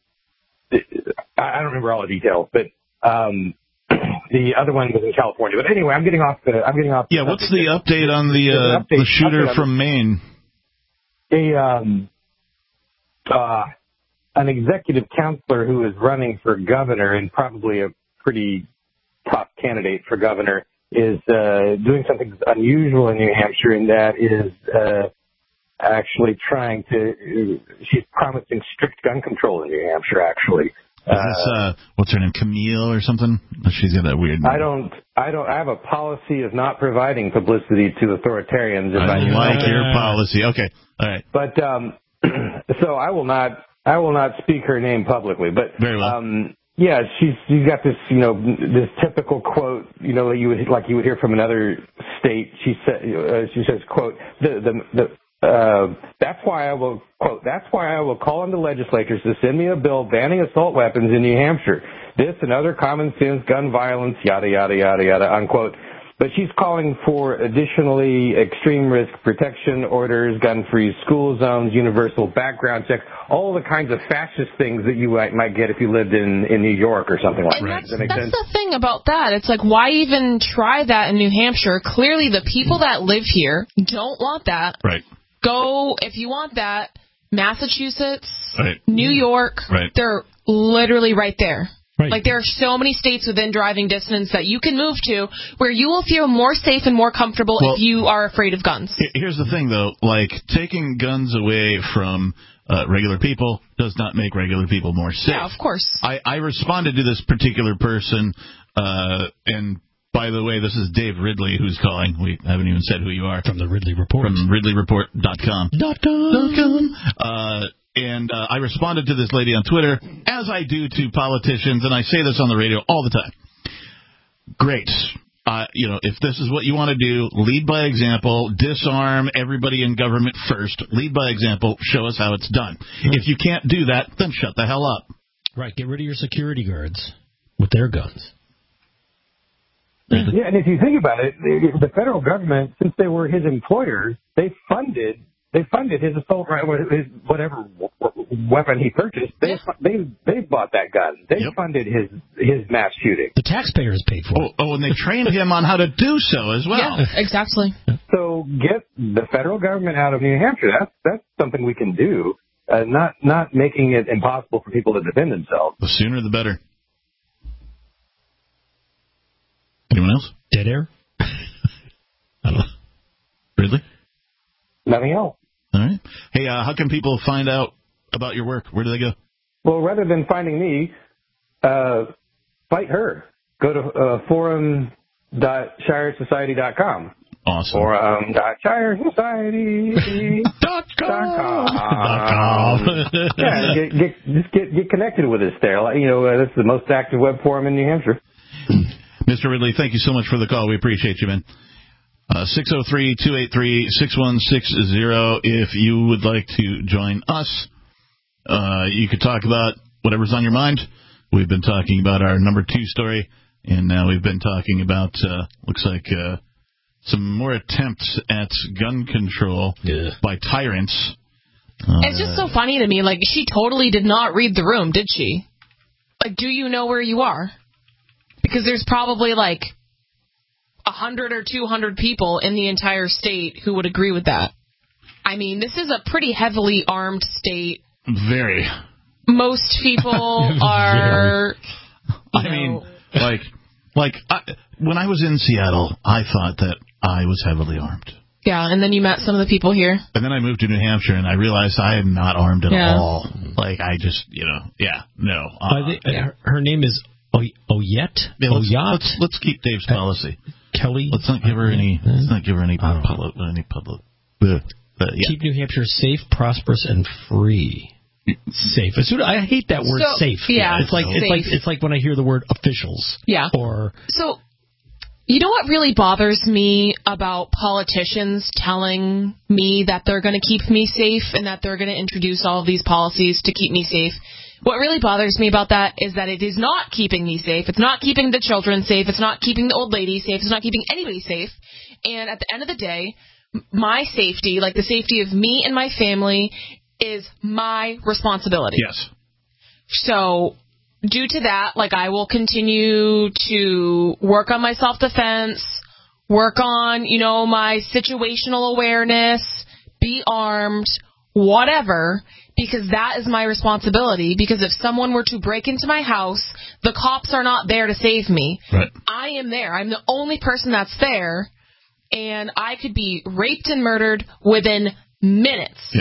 I don't remember all the details, but, the other one was in California. But anyway, I'm getting off. Yeah, what's the update on the shooter from Maine? An executive counselor who is running for governor and probably a pretty top candidate for governor is doing something unusual in New Hampshire, and that is actually she's promising strict gun control in New Hampshire, actually. Is this, what's her name, Camille or something? She's got that weird name. I have a policy of not providing publicity to authoritarians. I like your policy. Okay. All right. But, so I will not speak her name publicly, but, very well. Yeah, she's got this, this typical quote, that you would hear from another state. She says, quote, that's why I will call on the legislatures to send me a bill banning assault weapons in New Hampshire. This and other common sense gun violence, yada, yada, yada, yada, unquote. But she's calling for additionally extreme risk protection orders, gun-free school zones, universal background checks, all the kinds of fascist things that you might get if you lived in New York or something like that. Does that make sense? That's the thing about that. It's like, why even try that in New Hampshire? Clearly the people that live here don't want that. Right. Go, if you want that, Massachusetts, right. New York, right. They're literally right there. Right. Like, there are so many states within driving distance that you can move to where you will feel more safe and more comfortable if you are afraid of guns. Here's the thing, though. Like, taking guns away from regular people does not make regular people more safe. Yeah, of course. I responded to this particular person, and by the way, this is Dave Ridley who's calling. We haven't even said who you are. From the Ridley Report. From RidleyReport.com. And I responded to this lady on Twitter, as I do to politicians, and I say this on the radio all the time. Great. If this is what you want to do, lead by example, disarm everybody in government first, lead by example, show us how it's done. If you can't do that, then shut the hell up. Right, get rid of your security guards with their guns. Yeah, and if you think about it, the federal government, since they were his employers, they funded his assault rifle, whatever weapon he purchased. They bought that gun. They funded his mass shooting. The taxpayers paid for it. And they trained him on how to do so as well. Yeah, exactly. So get the federal government out of New Hampshire. That's something we can do. Not making it impossible for people to defend themselves. The sooner the better. Anyone else? Dead air? I don't know. Ridley? Nothing else. All right. Hey, how can people find out about your work? Where do they go? Well, rather than finding me, fight her. Go to forum.shiresociety.com. Awesome. Forum.shiresociety.com. Yeah, get connected with us there. This is the most active web forum in New Hampshire. Mr. Ridley, thank you so much for the call. We appreciate you, man. 603-283-6160. If you would like to join us, you could talk about whatever's on your mind. We've been talking about our number 2 story, and now we've been talking about, looks like, some more attempts at gun control by tyrants. It's just so funny to me. Like, she totally did not read the room, did she? Like, do you know where you are? Because there's probably, like, 100 or 200 people in the entire state who would agree with that. I mean, this is a pretty heavily armed state. Very. Most people are. When I was in Seattle, I thought that I was heavily armed. Yeah, and then you met some of the people here. And then I moved to New Hampshire, and I realized I am not armed at all. Like, I just, no. Her name is Oyette? Yeah, let's keep Dave's policy. Kelly? Let's not give her any public. Keep New Hampshire safe, prosperous, and free. Safe. I hate that word safe. Yeah, it's like when I hear the word officials. Yeah. So, you know what really bothers me about politicians telling me that they're going to keep me safe and that they're going to introduce all of these policies to keep me safe? What really bothers me about that is that it is not keeping me safe. It's not keeping the children safe. It's not keeping the old lady safe. It's not keeping anybody safe. And at the end of the day, my safety, like the safety of me and my family, is my responsibility. Yes. So, due to that, I will continue to work on my self-defense, work on, my situational awareness, be armed, whatever, because that is my responsibility. Because if someone were to break into my house, the cops are not there to save me. Right. I am there. I'm the only person that's there, and I could be raped and murdered within minutes. Yeah.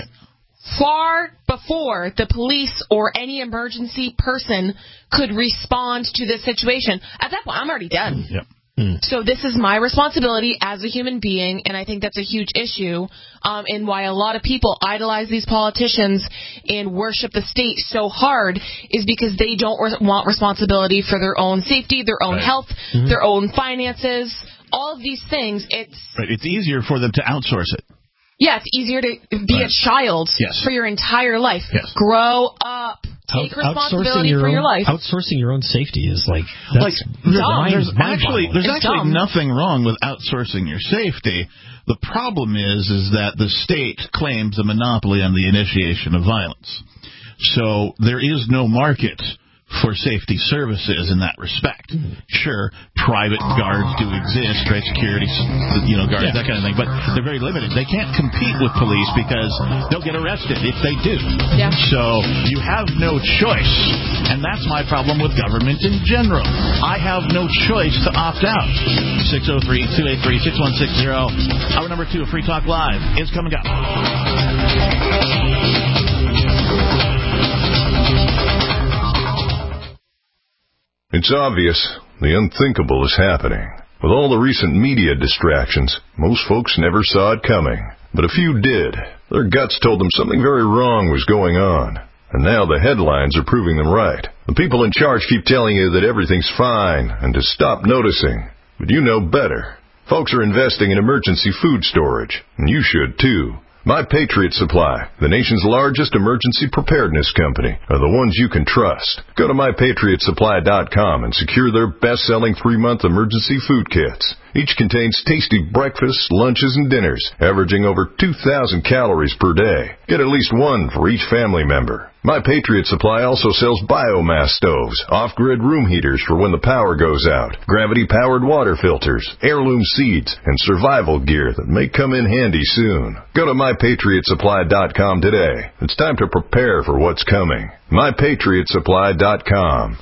Far before the police or any emergency person could respond to this situation. At that point, I'm already dead. Yep. So this is my responsibility as a human being, and I think that's a huge issue, and why a lot of people idolize these politicians and worship the state so hard is because they don't want responsibility for their own safety, their own health, their own finances, all of these things. It's easier for them to outsource it. Yeah, it's easier to be a child for your entire life. Yes. Grow up. Take responsibility for your life. Outsourcing your own safety is there's actually nothing wrong with outsourcing your safety. The problem is that the state claims a monopoly on the initiation of violence. So there is no market for safety services in that respect. Sure, private guards do exist, right? Security, guards, that kind of thing, but they're very limited. They can't compete with police because they'll get arrested if they do. Yeah. So you have no choice, and that's my problem with government in general. I have no choice to opt out. 603-283-6160. Hour number 2 of Free Talk Live is coming up. It's obvious the unthinkable is happening. With all the recent media distractions, most folks never saw it coming. But a few did. Their guts told them something very wrong was going on. And now the headlines are proving them right. The people in charge keep telling you that everything's fine and to stop noticing. But you know better. Folks are investing in emergency food storage, and you should too. My Patriot Supply, the nation's largest emergency preparedness company, are the ones you can trust. Go to MyPatriotSupply.com and secure their best-selling 3-month emergency food kits. Each contains tasty breakfasts, lunches, and dinners, averaging over 2,000 calories per day. Get at least one for each family member. My Patriot Supply also sells biomass stoves, off-grid room heaters for when the power goes out, gravity-powered water filters, heirloom seeds, and survival gear that may come in handy soon. Go to MyPatriotSupply.com today. It's time to prepare for what's coming. MyPatriotSupply.com.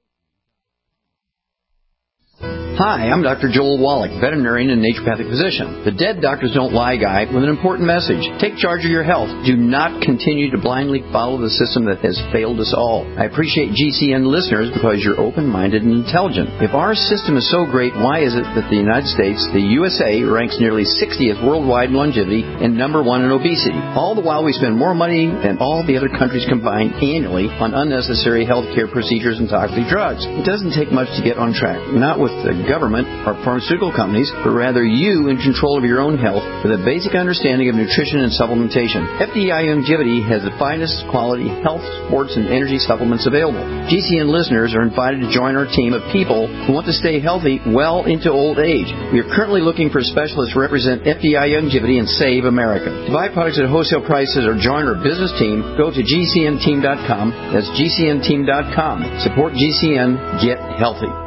Hi, I'm Dr. Joel Wallach, veterinarian and naturopathic physician. The Dead Doctors Don't Lie guy with an important message. Take charge of your health. Do not continue to blindly follow the system that has failed us all. I appreciate GCN listeners because you're open-minded and intelligent. If our system is so great, why is it that the United States, the USA, ranks nearly 60th worldwide in longevity and number 1 in obesity? All the while we spend more money than all the other countries combined annually on unnecessary health care procedures and toxic drugs. It doesn't take much to get on track. Not with the government or pharmaceutical companies, but rather you in control of your own health with a basic understanding of nutrition and supplementation. FDI Longevity has the finest quality health, sports, and energy supplements available. GCN listeners are invited to join our team of people who want to stay healthy well into old age. We are currently looking for specialists to represent FDI Longevity and Save America. To buy products at wholesale prices or join our business team, go to GCNteam.com. That's GCNteam.com. Support GCN. Get healthy.